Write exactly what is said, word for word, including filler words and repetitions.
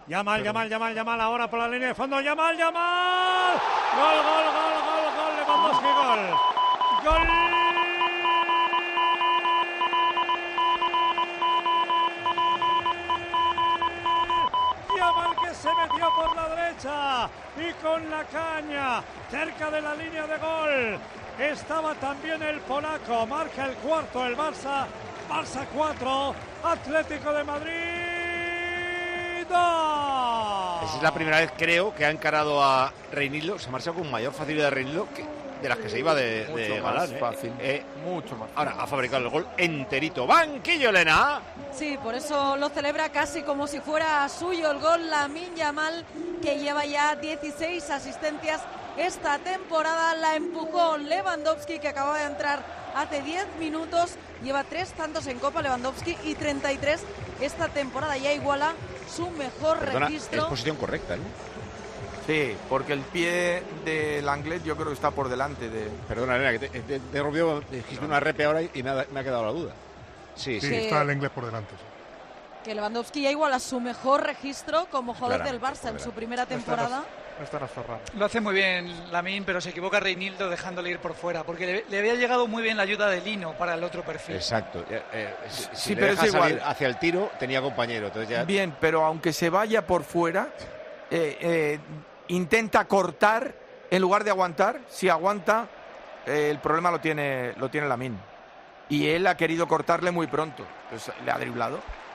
Yamal, Yamal, Yamal, Yamal, ahora por la línea de fondo, Yamal, Yamal. Gol, gol, gol, gol, gol, Lewandowski, gol. Gol. Yamal que se metió por la derecha y con la caña cerca de la línea de gol. Estaba también el polaco, marca el cuarto el Barça. Barça cuatro, Atlético de Madrid dos. Esa es la primera vez, creo, que ha encarado a Reinildo. Se marcha con mayor facilidad de Reinildo que de las que se iba de, de galán. Más fácil. Eh, eh, Mucho más fácil. Ahora ha fabricado el gol enterito. Banquillo, Elena. Sí, por eso lo celebra casi como si fuera suyo el gol Lamine Yamal, que lleva ya dieciséis asistencias esta temporada. La empujó Lewandowski, que acaba de entrar hace diez minutos. Lleva tres tantos en Copa Lewandowski y treinta y tres esta temporada. Ya iguala su mejor Perdona, registro. es posición correcta, ¿no? Sí, porque el pie del Anglet yo creo que está por delante de... Perdona, Elena, que te, te, te rompió, dijiste una repe ahora y me ha, me ha quedado la duda. Sí, Sí, sí. está el inglés por delante. Sí. Que Lewandowski ya iguala su mejor registro como jugador del Claramente, Barça en su primera No está temporada. No está Ferran. Lo hace muy bien Lamine, pero se equivoca Reinildo dejándole ir por fuera, porque le, le había llegado muy bien la ayuda de Lino para el otro perfil. Exacto. Eh, eh, si Sí, si le pero deja es igual. salir hacia el tiro, tenía compañero. Entonces ya... Bien, pero aunque se vaya por fuera, eh, eh, intenta cortar en lugar de aguantar. Si aguanta, eh, el problema lo tiene, lo tiene Lamine. Y él ha querido cortarle muy pronto. Entonces le ha driblado.